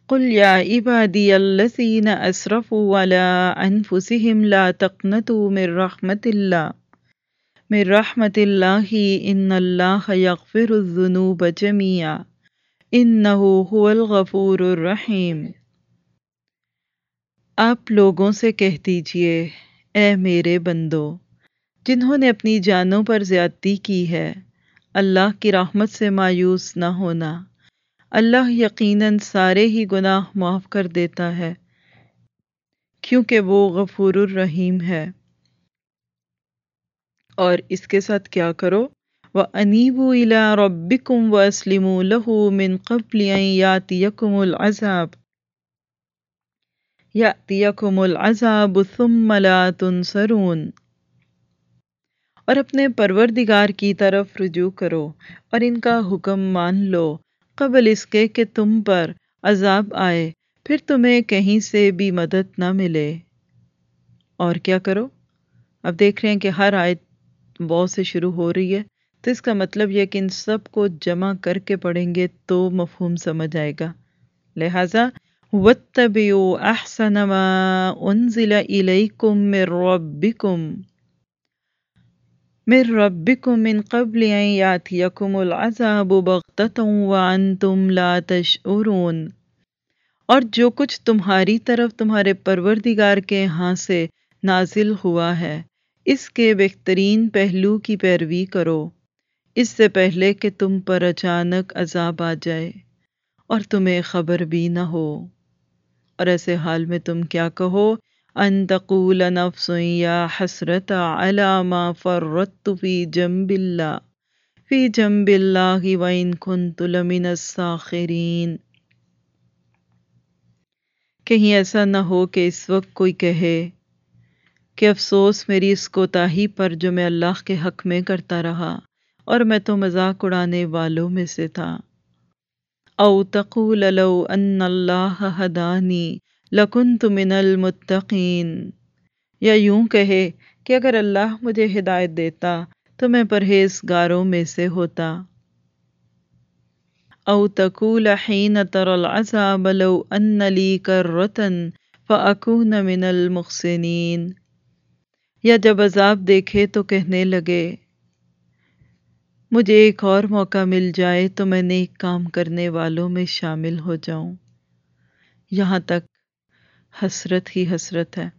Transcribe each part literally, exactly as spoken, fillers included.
قل یا عبادی الذین اسرفوا علی انفسهم لا تقنطوا من رحمت اللہ من رحمت اللہ ان اللہ یغفر الذنوب جميعا انہ هو الغفور الرحیم۔ آپ لوگوں سے کہہ دیجئے، اے میرے بندو جنہوں نے اپنی جانوں پر زیادتی کی ہے، اللہ کی رحمت سے مایوس نہ ہونا۔ اللہ یقیناً سارے ہی گناہ معاف کر دیتا ہے کیونکہ وہ غفور الرحیم ہے۔ اور اس کے ساتھ کیا کرو؟ وَأَنِيبُوا إِلَىٰ رَبِّكُمْ وَأَسْلِمُوا لَهُ مِن قَبْلِ أَن يَأْتِيَكُمُ الْعَذَابُ يَأْتِيَكُمُ الْعَذَابُ ثُمَّ لَا تُنصَرُونَ۔ اور اپنے پروردگار کی طرف رجوع کرو اور ان کا حکم مان لو قبل اس کے کہ تم پر عذاب آئے، پھر تمہیں کہیں سے بھی مدد نہ ملے۔ اور کیا کرو؟ اب دیکھ رہے ہیں کہ ہر آیت واو سے شروع ہو رہی ہے، تو اس کا مطلب یہ کہ ان سب کو جمع کر کے پڑھیں گے تو مفہوم سمجھ آئے گا۔ لہٰذا وَاتَّبِعُوا أَحْسَنَ مَا أُنزِلَ إِلَيْكُم مِّن رَّبِّكُمْ من ربکم من قبل ان یاتیکم العذاب بغتۃ وانتم لا تشعرون۔ اور جو کچھ تمہاری طرف تمہارے پروردگار کے ہاں سے نازل ہوا ہے، اس کے بہترین پہلو کی پیروی کرو، اس سے پہلے کہ تم پر اچانک عذاب آ جائے اور تمہیں خبر بھی نہ ہو۔ اور ایسے حال میں تم کیا کہو؟ ان تقول نفس یا حسرت علی ما فرطت فی جنب اللہ فی جنب اللہ وان کنت لمن الساخرین۔ کہیں ایسا نہ ہو کہ اس وقت کوئی کہے کہ افسوس میری اس کوتاہی پر جو میں اللہ کے حق میں کرتا رہا اور میں تو مذاق اڑانے والوں میں سے تھا۔ او تقول لو ان اللہ ہدانی لکنت من المتقین۔ یا یوں کہے کہ اگر اللہ مجھے ہدایت دیتا تو میں پرہیزگاروں میں سے ہوتا۔ او تقول حین تری العذاب لو ان لی کرۃ فاکون من المحسنین۔ یا جب عذاب دیکھے تو کہنے لگے مجھے ایک اور موقع مل جائے تو میں نیک کام کرنے والوں میں شامل ہو جاؤں۔ یہاں تک حسرت ہی حسرت ہے۔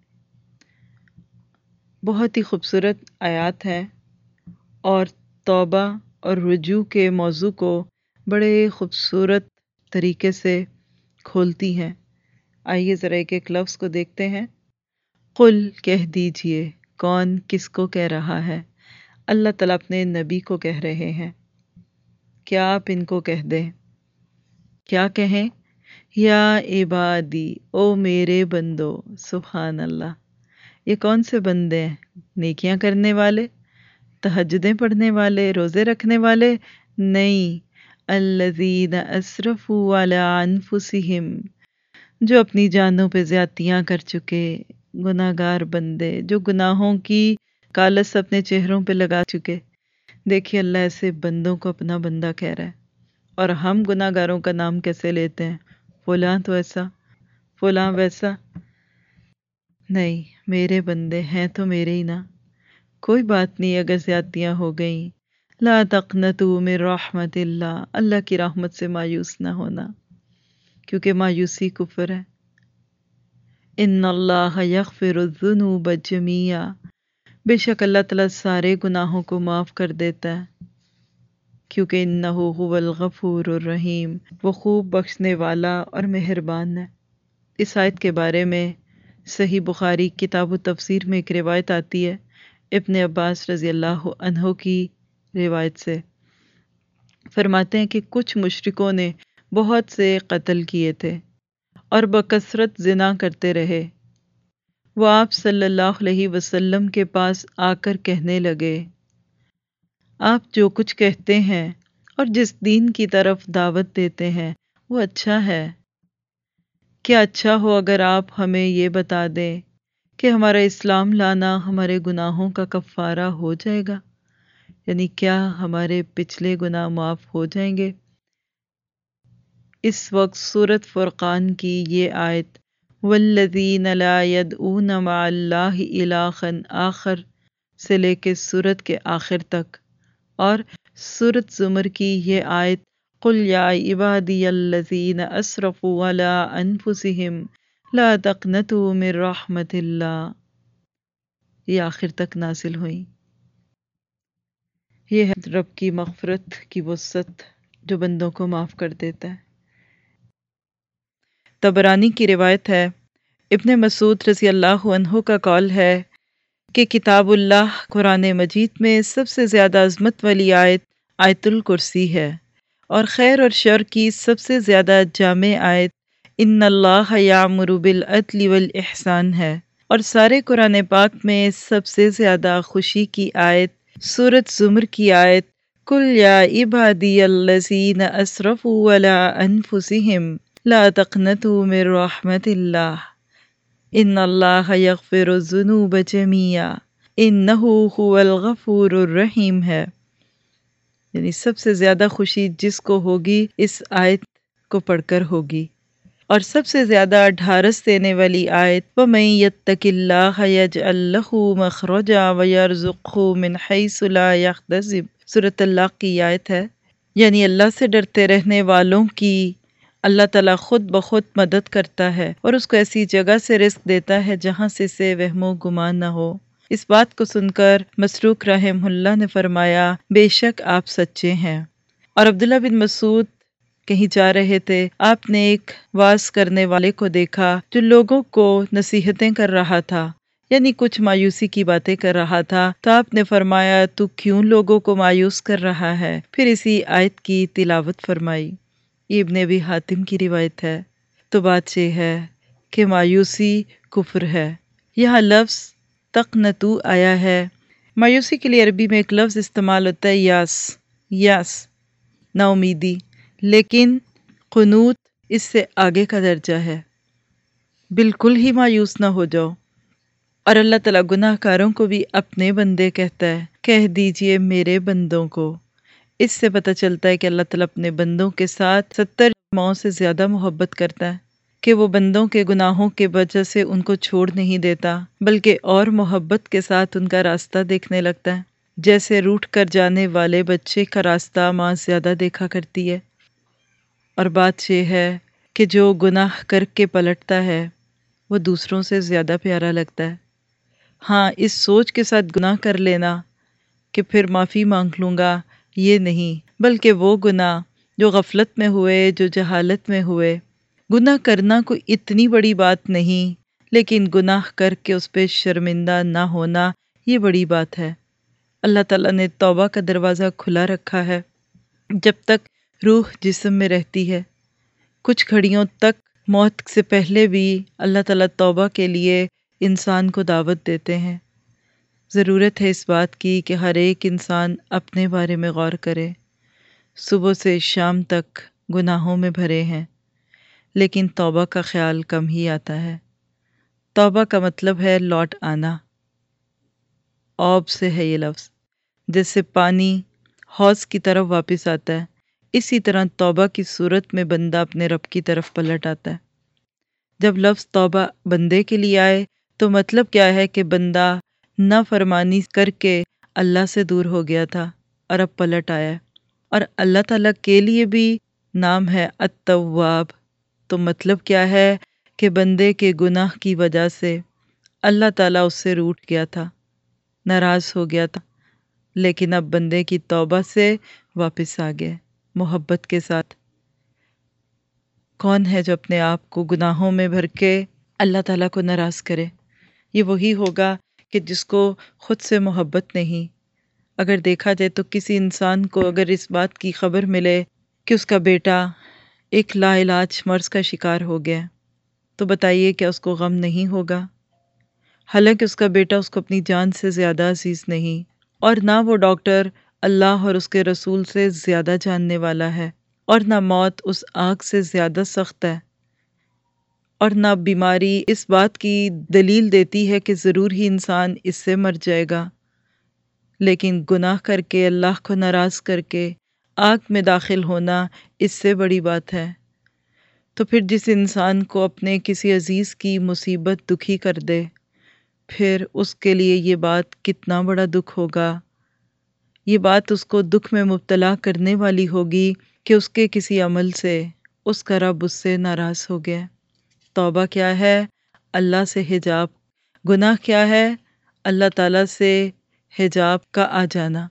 بہت ہی خوبصورت آیات ہیں اور توبہ اور رجوع کے موضوع کو بڑے خوبصورت طریقے سے کھولتی ہیں۔ آئیے ذرا ایک ایک لفظ کو دیکھتے ہیں۔ قل کہہ دیجئے، کون کس کو کہہ رہا ہے؟ اللہ تعالیٰ اپنے نبی کو کہہ رہے ہیں۔ کیا آپ ان کو کہہ دیں؟ کیا کہیں؟ یا عبادی، او میرے بندو۔ سبحان اللہ، یہ کون سے بندے ہیں؟ نیکیاں کرنے والے، تہجدیں پڑھنے والے، روزے رکھنے والے؟ نہیں، الذین اسرفوا علی انفسہم، جو اپنی جانوں پہ زیادتیاں کر چکے، گناہ گار بندے جو گناہوں کی کالس اپنے چہروں پہ لگا چکے۔ دیکھیے اللہ ایسے بندوں کو اپنا بندہ کہہ رہا ہے، اور ہم گناہ گاروں کا نام کیسے لیتے ہیں؟ فلاں تو ایسا، فلاں ویسا۔ نہیں، میرے بندے ہیں تو میرے ہی نا۔ کوئی بات نہیں اگر زیادتیاں ہو گئیں، لا تقنطوا من رحمت اللہ، اللہ کی رحمت سے مایوس نہ ہونا، کیونکہ مایوسی کفر ہے۔ ان اللہ یغفر الذنوب جمیعا، بے شک اللہ تعالیٰ سارے گناہوں کو معاف کر دیتا ہے، کیونکہ انہ هو الغفور الرحیم، وہ خوب بخشنے والا اور مہربان ہے۔ اس آیت کے بارے میں صحیح بخاری کتاب التفسیر میں ایک روایت آتی ہے ابن عباس رضی اللہ عنہ کی روایت سے۔ فرماتے ہیں کہ کچھ مشرکوں نے بہت سے قتل کیے تھے اور بکثرت زنا کرتے رہے۔ وہ آپ صلی اللہ علیہ وسلم کے پاس آ کر کہنے لگے، آپ جو کچھ کہتے ہیں اور جس دین کی طرف دعوت دیتے ہیں وہ اچھا ہے۔ کیا اچھا ہو اگر آپ ہمیں یہ بتا دیں کہ ہمارا اسلام لانا ہمارے گناہوں کا کفارہ ہو جائے گا؟ یعنی کیا ہمارے پچھلے گناہ معاف ہو جائیں گے؟ اس وقت سورۃ فرقان کی یہ آیت والذین لا یدعون مع اللہ الہا آخر سے لے کے سورت کے آخر تک، اور سورۃ زمر کی یہ آیت قل یا عبادی الذین اسرفوا علی انفسہم لا تقنطوا من رحمت اللہ، یہ آخر تک نازل ہوئی۔ یہ ہے رب کی مغفرت کی وسعت جو بندوں کو معاف کر دیتا ہے۔ طبرانی کی روایت ہے، ابن مسعود رضی اللہ عنہ کا قول ہے کہ کتاب اللہ قرآن مجید میں سب سے زیادہ عظمت والی آیت آیت الکرسی ہے، اور خیر اور شر کی سب سے زیادہ جامع آیت ان اللہ یامر بالعدل والاحسان ہے، اور سارے قرآن پاک میں سب سے زیادہ خوشی کی آیت سورۃ زمر کی آیت قل یا عبادی الذین اسرفوا علی انفسہم لا تقنطوا من رحمت اللہ ان اللہ یغفر الذنوب جمیعا انہ هو الغفور الرحیم ہے۔ یعنی سب سے زیادہ خوشی جس کو ہوگی اس آیت کو پڑھ کر ہوگی، اور سب سے زیادہ ڈھارس دینے والی آیت وَمَن يَتَّقِ اللَّهَ يَجْعَل لَّهُ مَخْرَجًا وَيَرْزُقْهُ مِنْ حَيْثُ لَا يَحْتَسِبُ سورۃ طلاق کی آیت ہے۔ یعنی اللہ سے ڈرتے رہنے والوں کی اللہ تعالیٰ خود بخود مدد کرتا ہے اور اس کو ایسی جگہ سے رزق دیتا ہے جہاں سے اسے وہم و گمان نہ ہو۔ اس بات کو سن کر مسروق رحمہ اللہ نے فرمایا بے شک آپ سچے ہیں۔ اور عبداللہ بن مسعود کہیں جا رہے تھے، آپ نے ایک واعظ کرنے والے کو دیکھا جو لوگوں کو نصیحتیں کر رہا تھا، یعنی کچھ مایوسی کی باتیں کر رہا تھا، تو آپ نے فرمایا تو کیوں لوگوں کو مایوس کر رہا ہے؟ پھر اسی آیت کی تلاوت فرمائی۔ یہ ابن ابی حاتم کی روایت ہے۔ تو بات یہ ہے کہ مایوسی کفر ہے۔ یہاں لفظ تقنطو آیا ہے۔ مایوسی کے لیے عربی میں ایک لفظ استعمال ہوتا ہے یاس، یاس نا امیدی، لیکن قنوط اس سے آگے کا درجہ ہے۔ بالکل ہی مایوس نہ ہو جاؤ۔ اور اللہ تعالیٰ گناہ کاروں کو بھی اپنے بندے کہتا ہے، کہہ دیجئے میرے بندوں کو۔ اس سے پتہ چلتا ہے کہ اللہ تعالیٰ اپنے بندوں کے ساتھ ستر ماؤں سے زیادہ محبت کرتا ہے، کہ وہ بندوں کے گناہوں کے وجہ سے ان کو چھوڑ نہیں دیتا، بلکہ اور محبت کے ساتھ ان کا راستہ دیکھنے لگتا ہے، جیسے روٹھ کر جانے والے بچے کا راستہ ماں زیادہ دیکھا کرتی ہے۔ اور بات یہ ہے کہ جو گناہ کر کے پلٹتا ہے وہ دوسروں سے زیادہ پیارا لگتا ہے۔ ہاں، اس سوچ کے ساتھ گناہ کر لینا کہ پھر معافی مانگ لوں گا، یہ نہیں، بلکہ وہ گناہ جو غفلت میں ہوئے، جو جہالت میں ہوئے، گناہ کرنا کوئی اتنی بڑی بات نہیں، لیکن گناہ کر کے اس پہ شرمندہ نہ ہونا یہ بڑی بات ہے۔ اللہ تعالیٰ نے توبہ کا دروازہ کھلا رکھا ہے جب تک روح جسم میں رہتی ہے۔ کچھ گھڑیوں تک موت سے پہلے بھی اللہ تعالیٰ توبہ کے لیے انسان کو دعوت دیتے ہیں۔ ضرورت ہے اس بات کی کہ ہر ایک انسان اپنے بارے میں غور کرے۔ صبح سے شام تک گناہوں میں بھرے ہیں، لیکن توبہ کا خیال کم ہی آتا ہے۔ توبہ کا مطلب ہے لوٹ آنا۔ اوب سے ہے یہ لفظ، جیسے پانی حوض کی طرف واپس آتا ہے، اسی طرح توبہ کی صورت میں بندہ اپنے رب کی طرف پلٹ آتا ہے۔ جب لفظ توبہ بندے کے لیے آئے تو مطلب کیا ہے کہ بندہ نافرمانی کر کے اللہ سے دور ہو گیا تھا اور اب پلٹ آیا ہے۔ اور اللہ تعالیٰ کے لیے بھی نام ہے التواب، تو مطلب کیا ہے کہ بندے کے گناہ کی وجہ سے اللہ تعالیٰ اس سے روٹھ گیا تھا، ناراض ہو گیا تھا، لیکن اب بندے کی توبہ سے واپس آ گئے محبت کے ساتھ۔ کون ہے جو اپنے آپ کو گناہوں میں بھر کے اللہ تعالیٰ کو ناراض کرے؟ یہ وہی ہوگا کہ جس کو خود سے محبت نہیں۔ اگر دیکھا جائے تو کسی انسان کو اگر اس بات کی خبر ملے کہ اس کا بیٹا ایک لا علاج مرض کا شکار ہو گیا، تو بتائیے کیا اس کو غم نہیں ہوگا؟ حالانکہ اس کا بیٹا اس کو اپنی جان سے زیادہ عزیز نہیں، اور نہ وہ ڈاکٹر اللہ اور اس کے رسول سے زیادہ جاننے والا ہے، اور نہ موت اس آگ سے زیادہ سخت ہے، اور نہ بیماری اس بات کی دلیل دیتی ہے کہ ضرور ہی انسان اس سے مر جائے گا، لیکن گناہ کر کے اللہ کو ناراض کر کے آگ میں داخل ہونا اس سے بڑی بات ہے۔ تو پھر جس انسان کو اپنے کسی عزیز کی مصیبت دکھی کر دے، پھر اس کے لیے یہ بات کتنا بڑا دکھ ہوگا۔ یہ بات اس کو دکھ میں مبتلا کرنے والی ہوگی کہ اس کے کسی عمل سے اس کا رب اس سے ناراض ہو گیا۔ توبہ کیا ہے؟ اللہ سے حجاب۔ گناہ کیا ہے؟ اللہ تعالیٰ سے حجاب کا آ جانا۔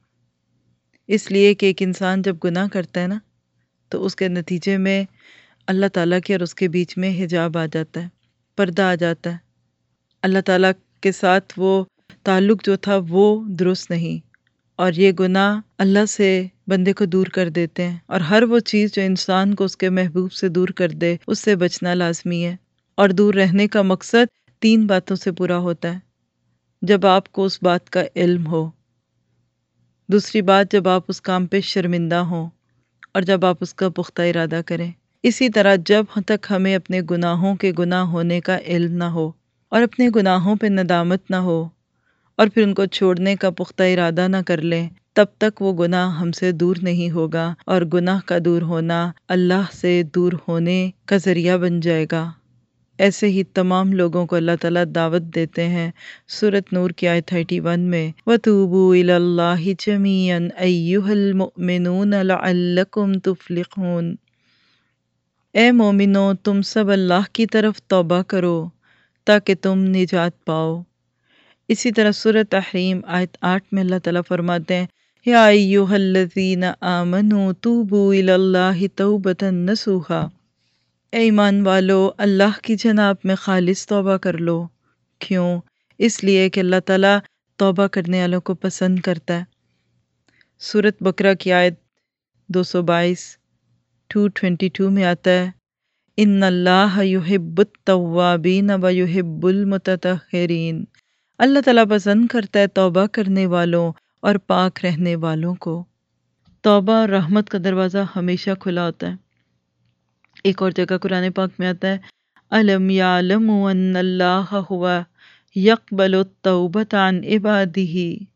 اس لیے کہ ایک انسان جب گناہ کرتا ہے نا تو اس کے نتیجے میں اللہ تعالیٰ کے اور اس کے بیچ میں حجاب آ جاتا ہے، پردہ آ جاتا ہے۔ اللہ تعالیٰ کے ساتھ وہ تعلق جو تھا وہ درست نہیں، اور یہ گناہ اللہ سے بندے کو دور کر دیتے ہیں، اور ہر وہ چیز جو انسان کو اس کے محبوب سے دور کر دے اس سے بچنا لازمی ہے۔ اور دور رہنے کا مقصد تین باتوں سے پورا ہوتا ہے۔ جب آپ کو اس بات کا علم ہو، دوسری بات جب آپ اس کام پہ شرمندہ ہوں، اور جب آپ اس کا پختہ ارادہ کریں۔ اسی طرح جب تک ہمیں اپنے گناہوں کے گناہ ہونے کا علم نہ ہو اور اپنے گناہوں پہ ندامت نہ ہو اور پھر ان کو چھوڑنے کا پختہ ارادہ نہ کر لیں، تب تک وہ گناہ ہم سے دور نہیں ہوگا، اور گناہ کا دور ہونا اللہ سے دور ہونے کا ذریعہ بن جائے گا۔ ایسے ہی تمام لوگوں کو اللہ تعالیٰ دعوت دیتے ہیں سورۃ نور کی آیت اکتیس میں، وَتُوبُوا إِلَى اللَّهِ جَمِيعًا أَيُّهَا الْمُؤْمِنُونَ لَعَلَّكُمْ تُفْلِحُونَ۔ اے مومنو، تم سب اللہ کی طرف توبہ کرو تاکہ تم نجات پاؤ۔ اسی طرح سورۃ تحریم آیت آٹھ میں اللہ تعالیٰ فرماتے ہیں، یا ایھا الذین آمنوا توبوا الی اللہ توبۃ نصوحا۔ اے ایمان والو، اللہ کی جناب میں خالص توبہ کر لو۔ کیوں؟ اس لیے کہ اللہ تعالیٰ توبہ کرنے والوں کو پسند کرتا ہے۔ سورۃ بقرہ کی آیت دو سو بائیس دو سو بائیس میں آتا ہے، ان اللہ یحب التوابین ویحب المتطہرین۔ اللہ تعالیٰ پسند کرتا ہے توبہ کرنے والوں اور پاک رہنے والوں کو۔ توبہ اور رحمت کا دروازہ ہمیشہ کھلا ہوتا ہے۔ ایک اور جگہ قرآن پاک میں آتا ہے، الم یعلموا ان اللہ هو یقبل التوبۃ عن عبادہ۔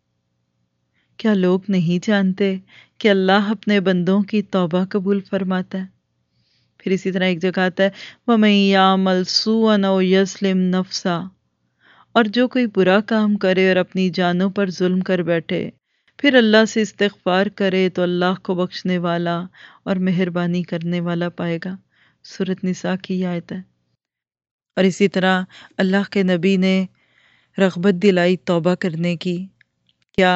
کیا لوگ نہیں جانتے کہ اللہ اپنے بندوں کی توبہ قبول فرماتا ہے؟ پھر اسی طرح ایک جگہ آتا ہے، وَمَن يَعْمَلْ سُوءًا أَوْ يَظْلِمْ نَفْسَهُ۔ اور جو کوئی برا کام کرے اور اپنی جانوں پر ظلم کر بیٹھے، پھر اللہ سے استغفار کرے تو اللہ کو بخشنے والا اور مہربانی کرنے والا پائے گا۔ سورۃ نساء کی یہ آیت ہے۔ اور اسی طرح اللہ کے نبی نے رغبت دلائی توبہ کرنے کی۔ کیا؟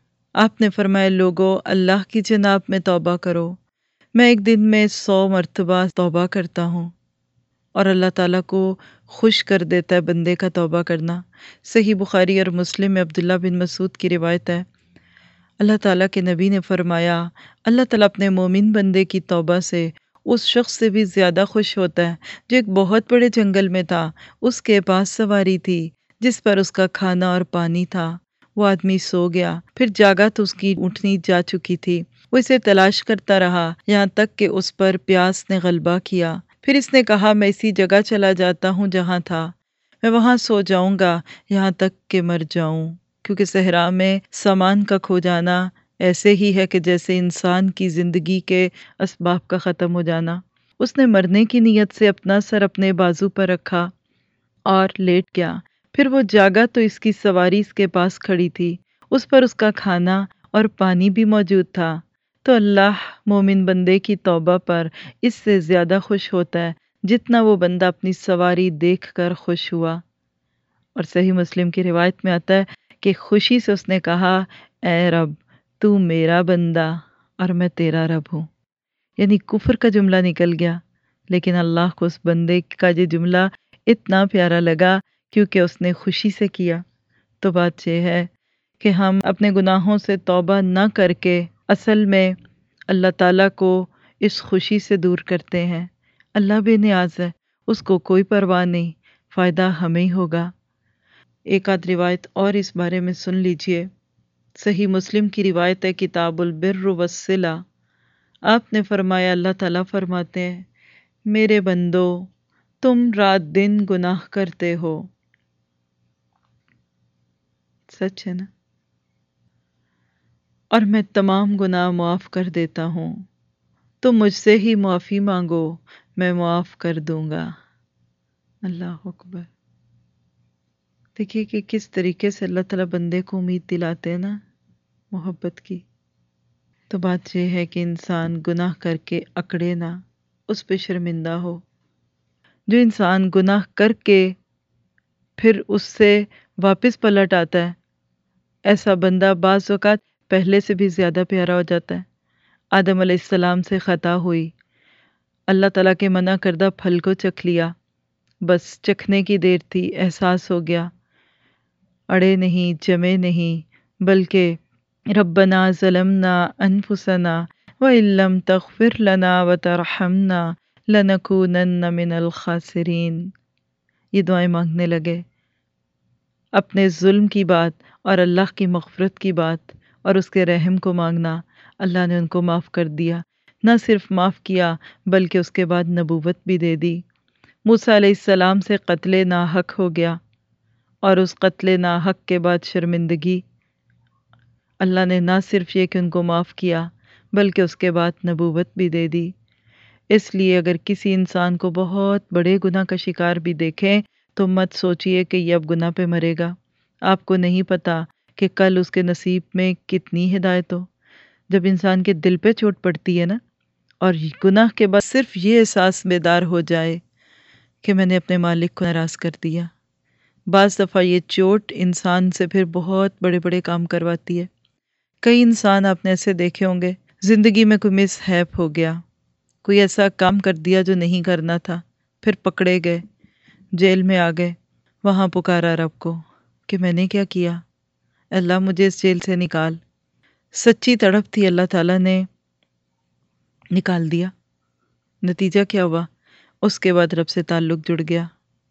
آپ نے فرمایا، لوگو اللہ کی جناب میں توبہ کرو۔ میں ایک دن میں سو مرتبہ توبہ کرتا ہوں، اور اللہ تعالیٰ کو خوش کر دیتا ہے بندے کا توبہ کرنا۔ صحیح بخاری اور مسلم میں عبداللہ بن مسعود کی روایت ہے، اللہ تعالیٰ کے نبی نے فرمایا، اللہ تعالیٰ اپنے مومن بندے کی توبہ سے اس شخص سے بھی زیادہ خوش ہوتا ہے جو ایک بہت بڑے جنگل میں تھا، اس کے پاس سواری تھی جس پر اس کا کھانا اور پانی تھا۔ وہ آدمی سو گیا، پھر جاگا تو اس کی اونٹنی جا چکی تھی۔ وہ اسے تلاش کرتا رہا یہاں تک کہ اس پر پیاس نے غلبہ کیا۔ پھر اس نے کہا، میں اسی جگہ چلا جاتا ہوں جہاں تھا، میں وہاں سو جاؤں گا یہاں تک کہ مر جاؤں، کیونکہ صحرا میں سامان کا کھو جانا ایسے ہی ہے کہ جیسے انسان کی زندگی کے اسباب کا ختم ہو جانا۔ اس نے مرنے کی نیت سے اپنا سر اپنے بازو پر رکھا اور لیٹ گیا۔ پھر وہ جاگا تو اس کی سواری اس کے پاس کھڑی تھی، اس پر اس کا کھانا اور پانی بھی موجود تھا۔ تو اللہ مومن بندے کی توبہ پر اس سے زیادہ خوش ہوتا ہے جتنا وہ بندہ اپنی سواری دیکھ کر خوش ہوا۔ اور صحیح مسلم کی روایت میں آتا ہے کہ خوشی سے اس نے کہا، اے رب، تو میرا بندہ اور میں تیرا رب ہوں۔ یعنی کفر کا جملہ نکل گیا، لیکن اللہ کو اس بندے کا یہ جملہ اتنا پیارا لگا کیونکہ اس نے خوشی سے کیا۔ تو بات یہ ہے کہ ہم اپنے گناہوں سے توبہ نہ کر کے اصل میں اللہ تعالیٰ کو اس خوشی سے دور کرتے ہیں۔ اللہ بے نیاز ہے، اس کو کوئی پرواہ نہیں، فائدہ ہمیں ہی ہوگا۔ ایک آدھ روایت اور اس بارے میں سن لیجئے۔ صحیح مسلم کی روایت ہے، کتاب البر والصلہ۔ آپ نے فرمایا، اللہ تعالیٰ فرماتے ہیں، میرے بندو، تم رات دن گناہ کرتے ہو۔ سچ ہے نا؟ اور میں تمام گناہ معاف کر دیتا ہوں، تم مجھ سے ہی معافی مانگو، میں معاف کر دوں گا۔ اللہ اکبر۔ دیکھیے کہ کس طریقے سے اللہ تعالیٰ بندے کو امید دلاتے ہیں نا محبت کی۔ تو بات یہ ہے کہ انسان گناہ کر کے اکڑے نہ، اس پہ شرمندہ ہو۔ جو انسان گناہ کر کے پھر اس سے واپس پلٹ آتا ہے، ایسا بندہ بعض اوقات پہلے سے بھی زیادہ پیارا ہو جاتا ہے۔ آدم علیہ السلام سے خطا ہوئی، اللہ تعالیٰ کے منع کردہ پھل کو چکھ لیا، بس چکھنے کی دیر تھی، احساس ہو گیا، اڑے نہیں جمے نہیں، بلکہ ربنا ظلمنا انفسنا وَإِن لَّمْ تَغْفِرْ لَنَا وَتَرْحَمْنَا لَنَكُونَنَّ مِنَ الْخَاسِرِينَ، یہ دعائیں مانگنے لگے۔ اپنے ظلم کی بات اور اللہ کی مغفرت کی بات اور اس کے رحم کو مانگنا، اللہ نے ان کو معاف کر دیا۔ نہ صرف معاف کیا بلکہ اس کے بعد نبوت بھی دے دی۔ موسیٰ علیہ السلام سے قتل ناحق ہو گیا، اور اس قتل ناحق کے بعد شرمندگی، اللہ نے نہ صرف یہ کہ ان کو معاف کیا بلکہ اس کے بعد نبوت بھی دے دی۔ اس لیے اگر کسی انسان کو بہت بڑے گناہ کا شکار بھی دیکھیں تو مت سوچئے کہ یہ اب گناہ پہ مرے گا۔ آپ کو نہیں پتا کہ کل اس کے نصیب میں کتنی ہدایت ہو۔ جب انسان کے دل پہ چوٹ پڑتی ہے نا، اور گناہ کے بعد صرف یہ احساس بیدار ہو جائے کہ میں نے اپنے مالک کو ناراض کر دیا، بعض دفعہ یہ چوٹ انسان سے پھر بہت بڑے بڑے کام کرواتی ہے۔ کئی انسان آپ نے ایسے دیکھے ہوں گے، زندگی میں کوئی مس ہیپ ہو گیا، کوئی ایسا کام کر دیا جو نہیں کرنا تھا، پھر پکڑے گئے، جیل میں آ گئے، وہاں پکارا رب کو کہ میں نے کیا کیا، اللہ مجھے اس جیل سے نکال۔ سچی تڑپ تھی، اللہ تعالیٰ نے نکال دیا۔ نتیجہ کیا ہوا؟ اس کے بعد رب سے تعلق جڑ گیا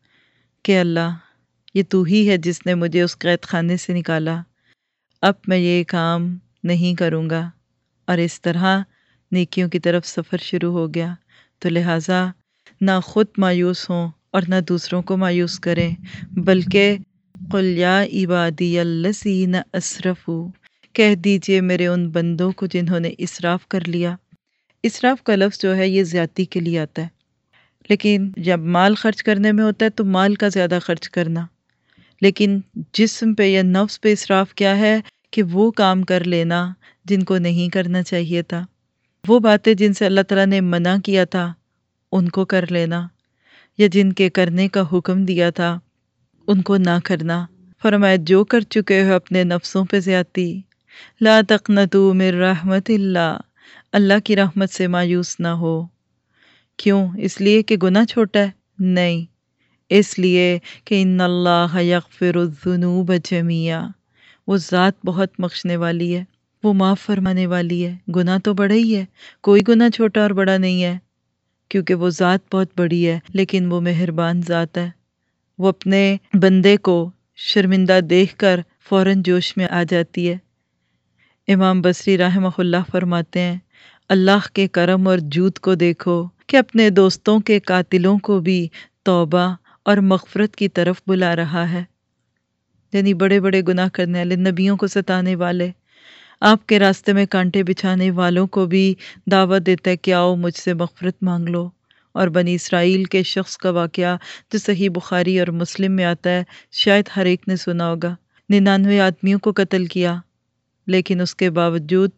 کہ اللہ یہ تو ہی ہے جس نے مجھے اس قید خانے سے نکالا، اب میں یہ کام نہیں کروں گا، اور اس طرح نیکیوں کی طرف سفر شروع ہو گیا۔ تو لہٰذا نہ خود مایوس ہوں اور نہ دوسروں کو مایوس کریں، بلکہ قُلْ يَا عِبَادِيَ الَّذِينَ أَسْرَفُوا، کہہ دیجئے میرے ان بندوں کو جنہوں نے اسراف کر لیا۔ اسراف کا لفظ جو ہے یہ زیادتی کے لیے آتا ہے، لیکن جب مال خرچ کرنے میں ہوتا ہے تو مال کا زیادہ خرچ کرنا، لیکن جسم پہ یا نفس پہ اسراف کیا ہے کہ وہ کام کر لینا جن کو نہیں کرنا چاہیے تھا، وہ باتیں جن سے اللہ تعالیٰ نے منع کیا تھا ان کو کر لینا، یا جن کے کرنے کا حکم دیا تھا ان کو نہ کرنا۔ فرمایا جو کر چکے ہو اپنے نفسوں پہ زیادتی، لا تقنطوا من رحمت اللہ، اللہ کی رحمت سے مایوس نہ ہو۔ کیوں؟ اس لیے کہ گناہ چھوٹا ہے؟ نہیں، اس لیے کہ ان اللہ یغفر الذنوب جميعا، وہ ذات بہت بخشنے والی ہے، وہ معاف فرمانے والی ہے۔ گناہ تو بڑا ہی ہے، کوئی گناہ چھوٹا اور بڑا نہیں ہے، کیونکہ وہ ذات بہت بڑی ہے، لیکن وہ مہربان ذات ہے۔ وہ اپنے بندے کو شرمندہ دیکھ کر فوراً جوش میں آ جاتی ہے۔ امام بصری رحمہ اللہ فرماتے ہیں، اللہ کے کرم اور جود کو دیکھو کہ اپنے دوستوں کے قاتلوں کو بھی توبہ اور مغفرت کی طرف بلا رہا ہے۔ یعنی بڑے بڑے گناہ کرنے والے، نبیوں کو ستانے والے، آپ کے راستے میں کانٹے بچھانے والوں کو بھی دعوت دیتا ہے کہ آؤ مجھ سے مغفرت مانگ لو۔ اور بنی اسرائیل کے شخص کا واقعہ جو صحیح بخاری اور مسلم میں آتا ہے، شاید ہر ایک نے سنا ہوگا۔ ننانوے آدمیوں کو قتل کیا، لیکن اس کے باوجود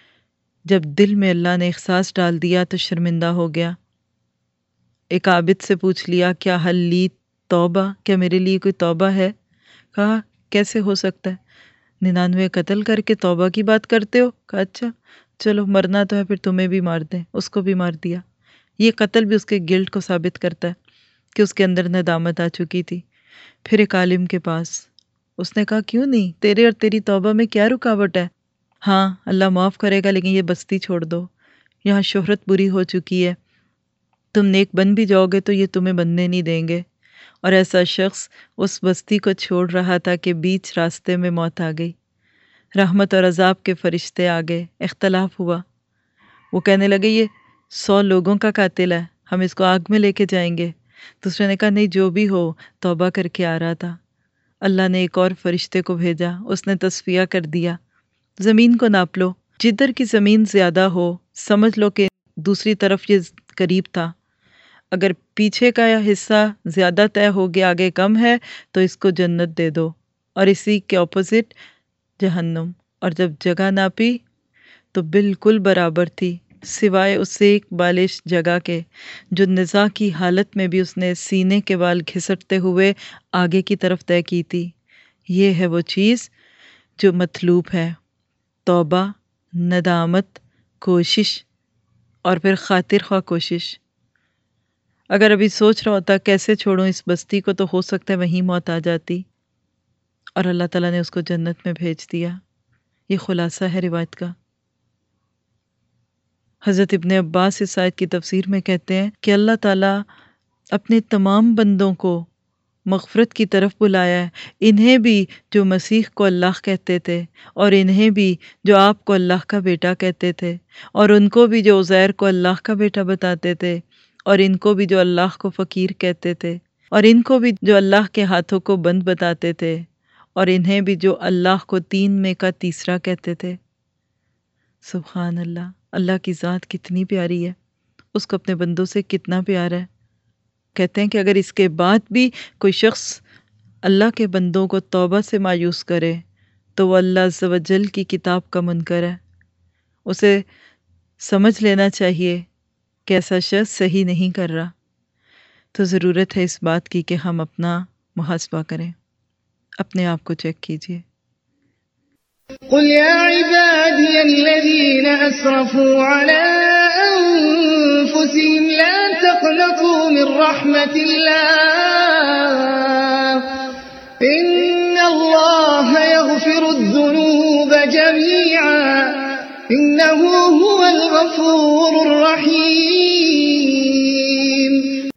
جب دل میں اللہ نے احساس ڈال دیا تو شرمندہ ہو گیا۔ ایک عابد سے پوچھ لیا کیا حل لی توبہ، کیا میرے لیے کوئی توبہ ہے؟ کہا کیسے ہو سکتا ہے، ننانوے قتل کر کے توبہ کی بات کرتے ہو؟ کہا اچھا چلو مرنا تو ہے پھر تمہیں بھی مار دیں۔ اس کو بھی مار دیا۔ یہ قتل بھی اس کے گلٹ کو ثابت کرتا ہے کہ اس کے اندر ندامت آ چکی تھی۔ پھر ایک عالم کے پاس، اس نے کہا کیوں نہیں، تیرے اور تیری توبہ میں کیا رکاوٹ ہے؟ ہاں اللہ معاف کرے گا، لیکن یہ بستی چھوڑ دو، یہاں شہرت بری ہو چکی ہے، تم نیک بن بھی جاؤ گے تو یہ تمہیں بننے نہیں دیں گے۔ اور ایسا شخص اس بستی کو چھوڑ رہا تھا کہ بیچ راستے میں موت آ گئی، رحمت اور عذاب کے فرشتے آ گئے، اختلاف ہوا۔ وہ کہنے لگے یہ سو لوگوں کا قاتل ہے، ہم اس کو آگ میں لے کے جائیں گے۔ دوسرے نے کہا نہیں، جو بھی ہو توبہ کر کے آ رہا تھا۔ اللہ نے ایک اور فرشتے کو بھیجا، اس نے تصفیہ کر دیا، زمین کو ناپ لو، جدھر کی زمین زیادہ ہو سمجھ لو کہ دوسری طرف یہ قریب تھا، اگر پیچھے کا حصہ زیادہ طے ہو گیا آگے کم ہے تو اس کو جنت دے دو، اور اسی کے اپوزٹ جہنم۔ اور جب جگہ ناپی تو بالکل برابر تھی، سوائے اس سے ایک بالش جگہ کے جو نزاع کی حالت میں بھی اس نے سینے کے بال گھسٹتے ہوئے آگے کی طرف طے کی تھی۔ یہ ہے وہ چیز جو مطلوب ہے، توبہ، ندامت، کوشش، اور پھر خاطر خواہ کوشش۔ اگر ابھی سوچ رہا ہوتا کیسے چھوڑوں اس بستی کو، تو ہو سکتا ہے وہیں موت آ جاتی، اور اللہ تعالیٰ نے اس کو جنت میں بھیج دیا۔ یہ خلاصہ ہے روایت کا۔ حضرت ابن عباس اس آیت کی تفسیر میں کہتے ہیں کہ اللہ تعالیٰ اپنے تمام بندوں کو مغفرت کی طرف بلایا ہے، انہیں بھی جو مسیح کو اللہ کہتے تھے، اور انہیں بھی جو آپ کو اللہ کا بیٹا کہتے تھے، اور ان کو بھی جو عزیر کو اللہ کا بیٹا بتاتے تھے، اور ان کو بھی جو اللہ کو فقیر کہتے تھے، اور ان کو بھی جو اللہ کے ہاتھوں کو بند بتاتے تھے، اور انہیں بھی جو اللہ کو تین میں کا تیسرا کہتے تھے۔ سبحان اللہ، اللہ کی ذات کتنی پیاری ہے، اس کو اپنے بندوں سے کتنا پیار ہے۔ کہتے ہیں کہ اگر اس کے بعد بھی کوئی شخص اللہ کے بندوں کو توبہ سے مایوس کرے تو وہ اللہ عز و جل کی کتاب کا منکر ہے۔ اسے سمجھ لینا چاہیے کہ ایسا شخص صحیح نہیں کر رہا۔ تو ضرورت ہے اس بات کی کہ ہم اپنا محاسبہ کریں، اپنے آپ کو چیک کیجیے۔ قل يا عبادي الذين أسرفوا على أنفسهم لا تقنطوا من رحمة الله إن الله يغفر الذنوب جميعا إنه هو الغفور الرحيم۔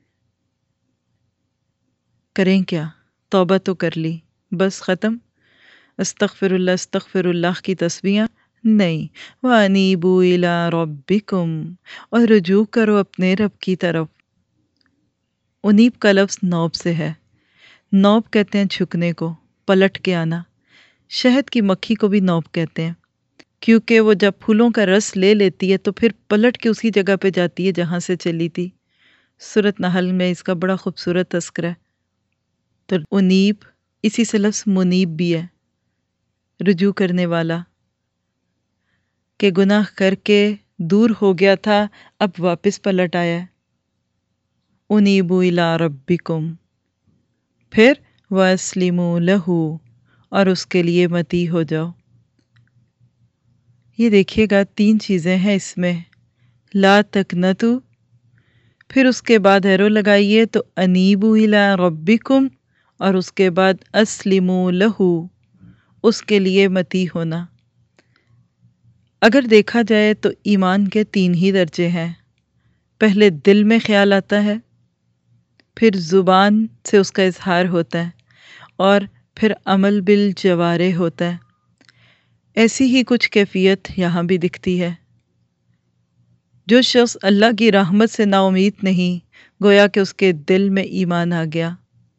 کریں کیا؟ توبہ تو کر لی، بس ختم؟ استغفر اللہ استغفر اللہ کی تسبیحاں نہیں، وَأَنِيبُوا إِلَىٰ رَبِّكُمْ، اور رجوع کرو اپنے رب کی طرف۔ انیب کا لفظ نوب سے ہے، نوب کہتے ہیں جھکنے کو، پلٹ کے آنا۔ شہد کی مکھی کو بھی نوب کہتے ہیں، کیونکہ وہ جب پھولوں کا رس لے لیتی ہے تو پھر پلٹ کے اسی جگہ پہ جاتی ہے جہاں سے چلی تھی۔ سورۃ نحل میں اس کا بڑا خوبصورت تذکرہ ہے۔ تو انیب اسی سے لفظ منیب بھی ہے، رجوع کرنے والا، کہ گناہ کر کے دور ہو گیا تھا اب واپس پلٹ آیا ہے۔ انیبوا الی ربکم، پھر واسلموا لہ، اور اس کے لیے مطیع ہو جاؤ۔ یہ دیکھیے گا تین چیزیں ہیں اس میں، لا تقنطوا، پھر اس کے بعد ایرو لگائیے تو انیبوا الی ربکم، اور اس کے بعد اسلموا لہ، اس کے لیے مطیع ہونا۔ اگر دیکھا جائے تو ایمان کے تین ہی درجے ہیں، پہلے دل میں خیال آتا ہے، پھر زبان سے اس کا اظہار ہوتا ہے، اور پھر عمل بالجوارح ہوتا ہے۔ ایسی ہی کچھ کیفیت یہاں بھی دکھتی ہے۔ جو شخص اللہ کی رحمت سے نا امید نہیں، گویا کہ اس کے دل میں ایمان آ گیا۔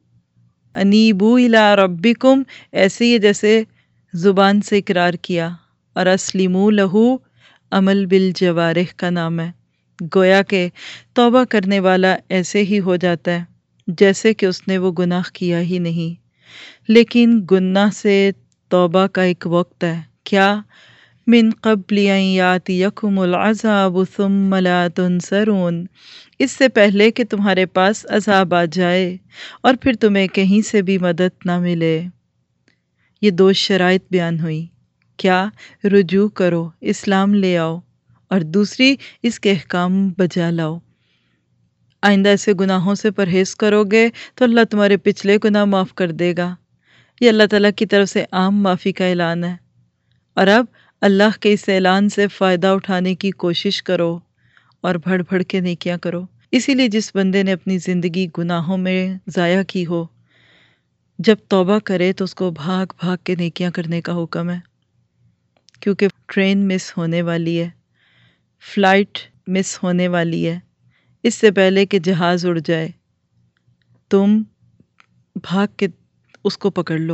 انیبوا الی ربکم ایسے ہی جیسے زبان سے اقرار کیا، اور اسلموا لہ عمل بالجوارح کا نام ہے۔ گویا کہ توبہ کرنے والا ایسے ہی ہو جاتا ہے جیسے کہ اس نے وہ گناہ کیا ہی نہیں۔ لیکن گناہ سے توبہ کا ایک وقت ہے، کیا؟ من قبل ان یاتیکم العذاب ثم لا تنصرون، اس سے پہلے کہ تمہارے پاس عذاب آ جائے اور پھر تمہیں کہیں سے بھی مدد نہ ملے۔ یہ دو شرائط بیان ہوئی، کیا؟ رجوع کرو، اسلام لے آؤ، اور دوسری اس کے احکام بجا لاؤ۔ آئندہ ایسے گناہوں سے پرہیز کرو گے تو اللہ تمہارے پچھلے گناہ معاف کر دے گا۔ یہ اللہ تعالیٰ کی طرف سے عام معافی کا اعلان ہے، اور اب اللہ کے اس اعلان سے فائدہ اٹھانے کی کوشش کرو اور بڑھ بڑھ کے نیکیاں کرو۔ اسی لیے جس بندے نے اپنی زندگی گناہوں میں ضائع کی ہو، جب توبہ کرے تو اس کو بھاگ بھاگ کے نیکیاں کرنے کا حکم ہے، کیونکہ ٹرین مس ہونے والی ہے، فلائٹ مس ہونے والی ہے، اس سے پہلے کہ جہاز اڑ جائے تم بھاگ کے اس کو پکڑ لو۔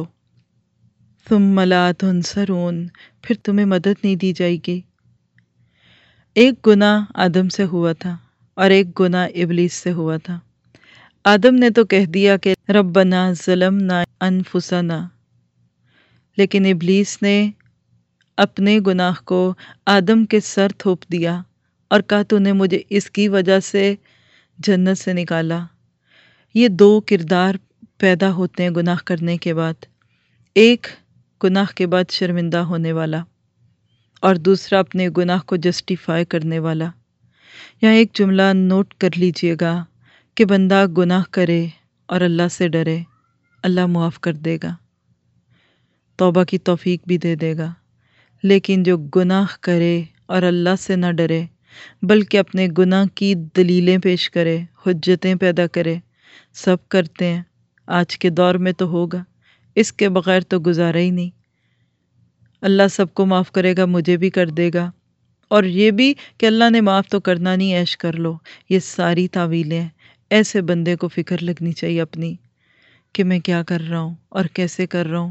ثم لا تنصرون، پھر تمہیں مدد نہیں دی جائے گی۔ ایک گناہ آدم سے ہوا تھا، اور ایک گناہ ابلیس سے ہوا تھا۔ آدم نے تو کہہ دیا کہ ربنا ظلمنا انفسنا، لیکن ابلیس نے اپنے گناہ کو آدم کے سر تھوپ دیا اور کہا تو نے مجھے اس کی وجہ سے جنت سے نکالا۔ یہ دو کردار پیدا ہوتے ہیں گناہ کرنے کے بعد، ایک گناہ کے بعد شرمندہ ہونے والا اور دوسرا اپنے گناہ کو جسٹیفائی کرنے والا۔ یہاں ایک جملہ نوٹ کر لیجئے گا کہ بندہ گناہ کرے اور اللہ سے ڈرے، اللہ معاف کر دے گا، توبہ کی توفیق بھی دے دے گا، لیکن جو گناہ کرے اور اللہ سے نہ ڈرے بلکہ اپنے گناہ کی دلیلیں پیش کرے، حجتیں پیدا کرے، سب کرتے ہیں، آج کے دور میں تو ہوگا، اس کے بغیر تو گزارا ہی نہیں، اللہ سب کو معاف کرے گا، مجھے بھی کر دے گا، اور یہ بھی کہ اللہ نے معاف تو کرنا نہیں، عیش کر لو، یہ ساری تعویلیں ہیں۔ ایسے بندے کو فکر لگنی چاہیے اپنی کہ میں کیا کر رہا ہوں اور کیسے کر رہا ہوں۔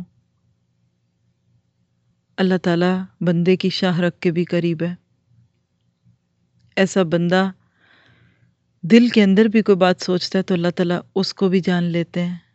اللہ تعالیٰ بندے کی شاہ رکھ کے بھی قریب ہے۔ ایسا بندہ دل کے اندر بھی کوئی بات سوچتا ہے تو اللہ تعالیٰ اس کو بھی جان لیتے ہیں۔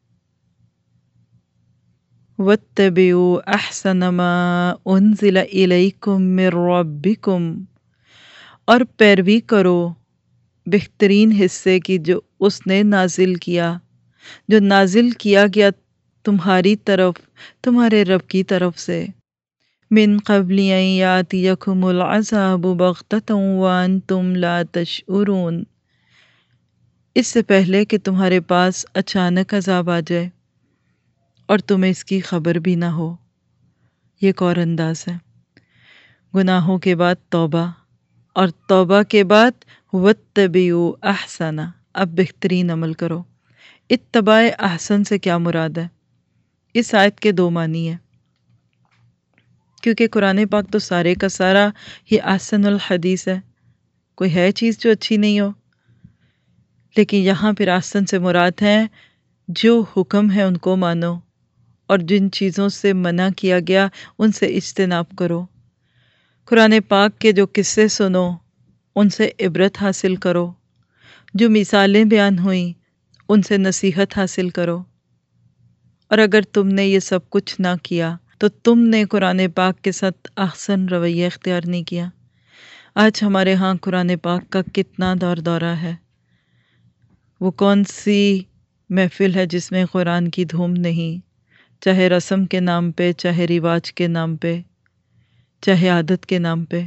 وَاتَّبِعُوا أَحْسَنَ مَا أُنزِلَ إِلَيْكُم مِّن رَّبِّكُم، اور پیروی کرو بہترین حصے کی جو اس نے نازل کیا، جو نازل کیا گیا تمہاری طرف، تمہارے رب کی طرف سے۔ من قبل ان یاتیکم العذاب بغتۃ وانتم لا تشعرون، اس سے پہلے کہ تمہارے پاس اچانک عذاب آ جائے اور تمہیں اس کی خبر بھی نہ ہو۔ یہ ایک اور انداز ہے، گناہوں کے بعد توبہ، اور توبہ کے بعد واتبعوا احسن، اب بہترین عمل کرو۔ اتباع احسن سے کیا مراد ہے؟ اس آیت کے دو معنی ہیں، کیونکہ قرآن پاک تو سارے کا سارا یہ احسن الحدیث ہے، کوئی ہے چیز جو اچھی نہیں ہو، لیکن یہاں پھر احسن سے مراد ہے جو حکم ہے ان کو مانو اور جن چیزوں سے منع کیا گیا ان سے اجتناب کرو۔ قرآن پاک کے جو قصے سنو ان سے عبرت حاصل کرو، جو مثالیں بیان ہوئیں ان سے نصیحت حاصل کرو، اور اگر تم نے یہ سب کچھ نہ کیا تو تم نے قرآن پاک کے ساتھ احسن رویہ اختیار نہیں کیا۔ آج ہمارے ہاں قرآن پاک کا کتنا دور دورہ ہے، وہ کون سی محفل ہے جس میں قرآن کی دھوم نہیں، چاہے رسم کے نام پہ، چاہے رواج کے نام پہ، چاہے عادت کے نام پہ،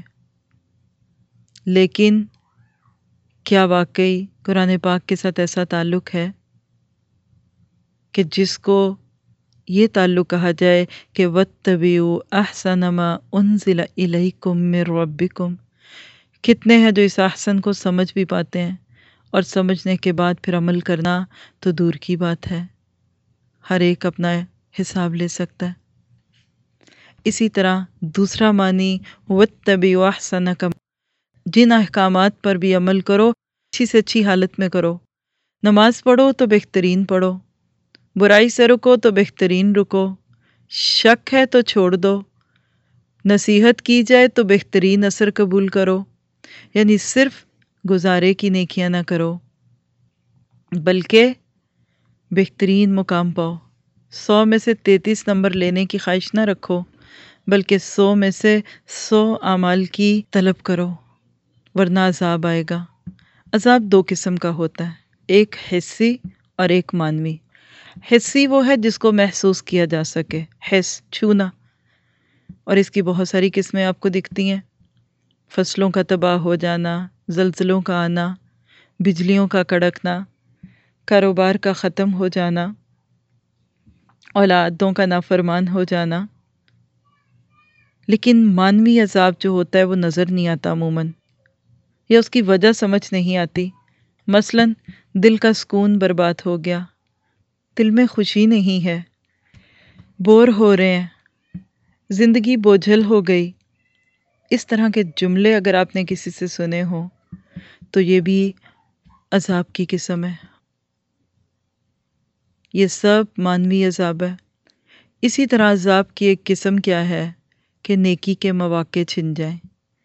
لیکن کیا واقعی قرآن پاک کے ساتھ ایسا تعلق ہے کہ جس کو یہ تعلق کہا جائے کہ وَاتَّبِعُوا أَحْسَنَ مَا أُنزِلَ إِلَيْكُم مِّن رَّبِّكُم؟ کتنے ہیں جو اس احسن کو سمجھ بھی پاتے ہیں، اور سمجھنے کے بعد پھر عمل کرنا تو دور کی بات ہے، ہر ایک اپنا حساب لے سکتا ہے۔ اسی طرح دوسرا معنی وَاتَّبِعُوا أَحْسَنَ کا، جن احکامات پر بھی عمل کرو اچھی سے اچھی حالت میں کرو، نماز پڑھو تو بہترین پڑھو، برائی سے رکو تو بہترین رکو، شک ہے تو چھوڑ دو، نصیحت کی جائے تو بہترین اثر قبول کرو، یعنی صرف گزارے کی نیکیاں نہ کرو بلکہ بہترین مقام پاؤ۔ سو میں سے تینتیس نمبر لینے کی خواہش نہ رکھو بلکہ سو میں سے سو اعمال کی طلب کرو، ورنہ عذاب آئے گا۔ عذاب دو قسم کا ہوتا ہے، ایک حسی اور ایک معنوی۔ حسی وہ ہے جس کو محسوس کیا جا سکے، حس چھونا، اور اس کی بہت ساری قسمیں آپ کو دکھتی ہیں، فصلوں کا تباہ ہو جانا، زلزلوں کا آنا، بجلیوں کا کڑکنا، کاروبار کا ختم ہو جانا، اولادوں کا نافرمان ہو جانا۔ لیکن معنوی عذاب جو ہوتا ہے وہ نظر نہیں آتا عموماً، یا اس کی وجہ سمجھ نہیں آتی۔ مثلاً دل کا سکون برباد ہو گیا، دل میں خوشی نہیں ہے، بور ہو رہے ہیں، زندگی بوجھل ہو گئی، اس طرح کے جملے اگر آپ نے کسی سے سنے ہوں تو یہ بھی عذاب کی قسم ہے، یہ سب معنوی عذاب ہے۔ اسی طرح عذاب کی ایک قسم کیا ہے کہ نیکی کے مواقع چھن جائیں،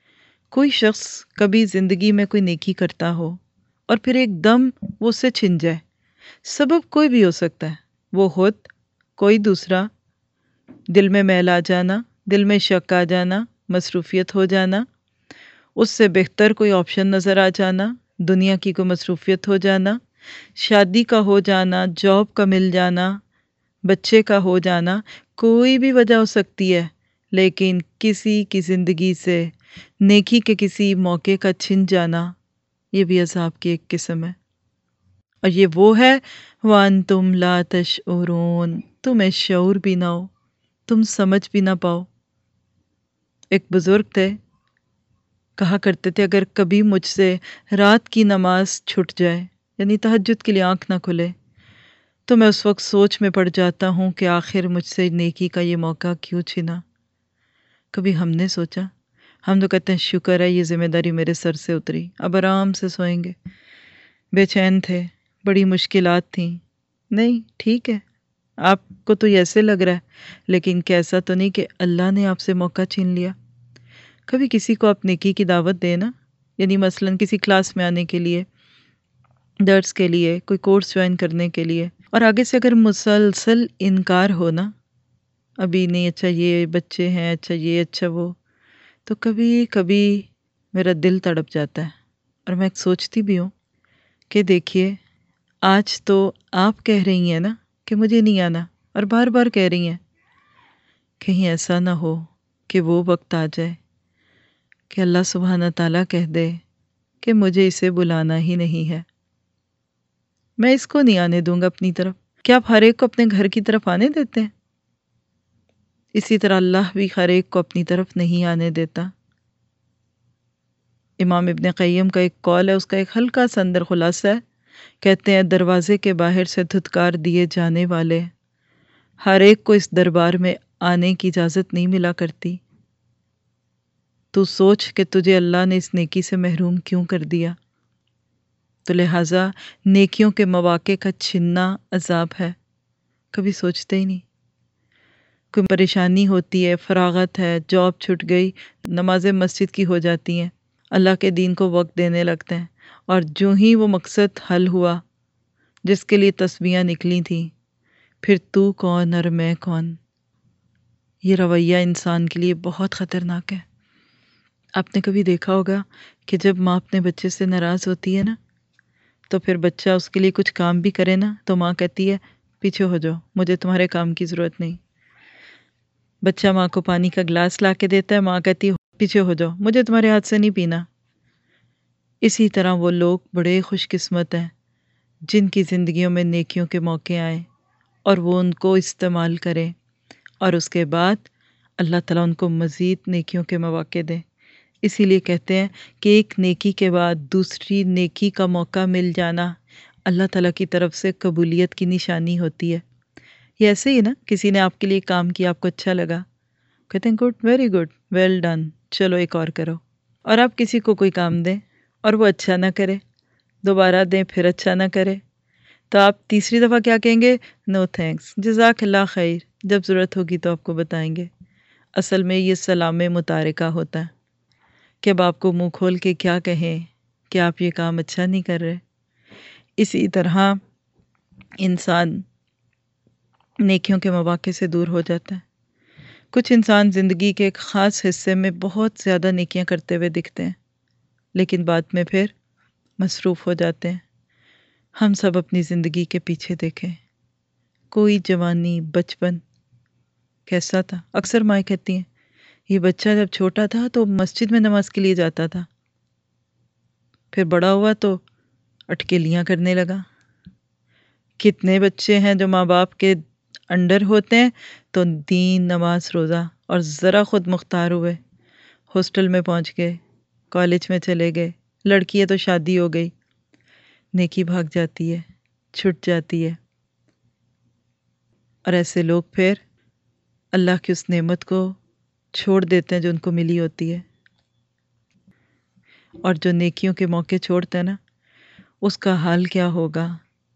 کوئی شخص کبھی زندگی میں کوئی نیکی کرتا ہو اور پھر ایک دم وہ اس سے چھن جائے، سبب کوئی بھی ہو سکتا ہے، وہ خود، کوئی دوسرا، دل میں میل آ جانا، دل میں شک آ جانا، مصروفیت ہو جانا، اس سے بہتر کوئی آپشن نظر آ جانا، دنیا کی کوئی مصروفیت ہو جانا، شادی کا ہو جانا، جاب کا مل جانا، بچے کا ہو جانا، کوئی بھی وجہ ہو سکتی ہے، لیکن کسی کی زندگی سے نیکی کے کسی موقع کا چھن جانا، یہ بھی عذاب کی ایک قسم ہے۔ اور یہ وہ ہے وَأَنْتُمْ لَا تَشْعُرُونَ، تمہیں شعور بھی نہ ہو، تم سمجھ بھی نہ پاؤ۔ ایک بزرگ تھے، کہا کرتے تھے اگر کبھی مجھ سے رات کی نماز چھٹ جائے، یعنی تہجد کے لیے آنکھ نہ کھلے، تو میں اس وقت سوچ میں پڑ جاتا ہوں کہ آخر مجھ سے نیکی کا یہ موقع کیوں چھنا۔ کبھی ہم نے سوچا؟ ہم تو کہتے ہیں شکر ہے یہ ذمہ داری میرے سر سے اتری، اب آرام سے سوئیں گے۔ بے چین تھے، بڑی مشکلات تھیں۔ نہیں، ٹھیک ہے، آپ کو تو یہ ایسے لگ رہا ہے، لیکن کیسا تو نہیں کہ اللہ نے آپ سے موقع چھین لیا۔ کبھی کسی کو آپ نیکی کی دعوت دیں نا، یعنی مثلا کسی کلاس میں آنے کے لیے، درس کے لیے، کوئی کورس جوائن کرنے کے لیے، اور آگے سے اگر مسلسل انکار ہو نا، ابھی نہیں، اچھا یہ بچے ہیں، اچھا یہ، اچھا وہ، تو کبھی کبھی میرا دل تڑپ جاتا ہے، اور میں سوچتی بھی ہوں کہ دیکھیے آج تو آپ کہہ رہی ہیں نا کہ مجھے نہیں آنا، اور بار بار کہہ رہی ہیں، کہیں ایسا نہ ہو کہ وہ وقت آ جائے کہ اللہ سبحانہ تعالیٰ کہہ دے کہ مجھے اسے بلانا ہی نہیں ہے، میں اس کو نہیں آنے دوں گا اپنی طرف۔ کیا آپ ہر ایک کو اپنے گھر کی طرف آنے دیتے ہیں؟ اسی طرح اللہ بھی ہر ایک کو اپنی طرف نہیں آنے دیتا۔ امام ابن قیم کا ایک قول ہے، اس کا ایک ہلکا سا اندر خلاصہ ہے، کہتے ہیں دروازے کے باہر سے دھتکار دیے جانے والے ہر ایک کو اس دربار میں آنے کی اجازت نہیں ملا کرتی۔ تو سوچ کہ تجھے اللہ نے اس نیکی سے محروم کیوں کر دیا۔ تو لہٰذا نیکیوں کے مواقع کا چھننا عذاب ہے، کبھی سوچتے ہی نہیں۔ کوئی پریشانی ہوتی ہے، فراغت ہے، جاب چھٹ گئی، نمازیں مسجد کی ہو جاتی ہیں، اللہ کے دین کو وقت دینے لگتے ہیں، اور جو ہی وہ مقصد حل ہوا جس کے لیے تسبیحاں نکلی تھیں، پھر تو کون اور میں کون۔ یہ رویہ انسان کے لیے بہت خطرناک ہے۔ آپ نے کبھی دیکھا ہوگا کہ جب ماں اپنے بچے سے ناراض ہوتی ہے نا، تو پھر بچہ اس کے لیے کچھ کام بھی کرے نا تو ماں کہتی ہے پیچھے ہو جاؤ، مجھے تمہارے کام کی ضرورت نہیں۔ بچہ ماں کو پانی کا گلاس لا کے دیتا ہے، ماں کہتی ہے پیچھے ہو جاؤ، مجھے تمہارے ہاتھ سے نہیں پینا۔ اسی طرح وہ لوگ بڑے خوش قسمت ہیں جن کی زندگیوں میں نیکیوں کے موقع آئیں اور وہ ان کو استعمال کریں، اور اس کے بعد اللہ تعالیٰ ان کو مزید نیکیوں کے مواقع دیں۔ اسی لیے کہتے ہیں کہ ایک نیکی کے بعد دوسری نیکی کا موقع مل جانا اللہ تعالیٰ کی طرف سے قبولیت کی نشانی ہوتی ہے۔ یہ ایسے ہی نا، کسی نے آپ کے لیے کام کیا، آپ کو اچھا لگا، کہتے ہیں good, very good, well done, چلو ایک اور کرو۔ اور آپ کسی کو کوئی کام دیں اور وہ اچھا نہ کرے، دوبارہ دیں پھر اچھا نہ کرے، تو آپ تیسری دفعہ کیا کہیں گے؟ نو تھینکس، جزاک اللہ خیر، جب ضرورت ہوگی تو آپ کو بتائیں گے۔ اصل میں یہ سلام متارکہ ہوتا ہے کہ اب آپ کو منہ کھول کے کیا کہیں کہ آپ یہ کام اچھا نہیں کر رہے۔ اسی طرح انسان نیکیوں کے مواقع سے دور ہو جاتا ہے۔ کچھ انسان زندگی کے ایک خاص حصے میں بہت زیادہ نیکیاں کرتے ہوئے دکھتے ہیں، لیکن بعد میں پھر مصروف ہو جاتے ہیں۔ ہم سب اپنی زندگی کے پیچھے دیکھیں، کوئی جوانی، بچپن کیسا تھا؟ اکثر مائیں کہتی ہیں یہ بچہ جب چھوٹا تھا تو مسجد میں نماز کے لیے جاتا تھا، پھر بڑا ہوا تو اٹکیلیاں کرنے لگا۔ کتنے بچے ہیں جو ماں باپ کے انڈر ہوتے ہیں تو دین، نماز، روزہ، اور ذرا خود مختار ہوئے، ہاسٹل میں پہنچ گئے، کالج میں چلے گئے، لڑکی ہے تو شادی ہو گئی، نیکی بھاگ جاتی ہے، چھٹ جاتی ہے۔ اور ایسے لوگ پھر اللہ کی اس نعمت کو چھوڑ دیتے ہیں جو ان کو ملی ہوتی ہے، اور جو نیکیوں کے موقع چھوڑتا ہے نا، اس کا حال کیا ہوگا۔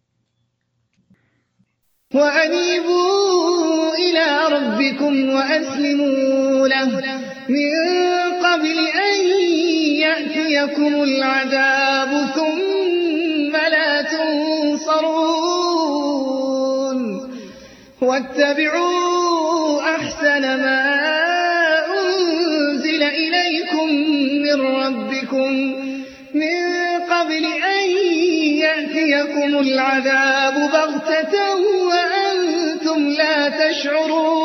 وَأَنِيبُوا إِلَىٰ رَبِّكُمْ وَأَسْلِمُوا لَهُ مِن قَبْلِ أَن يأتيكم العذاب ثم لا تنصرون واتبعوا أحسن ما أنزل إليكم من ربكم من قبل أن يأتيكم العذاب بغتة وأنتم لا تشعرون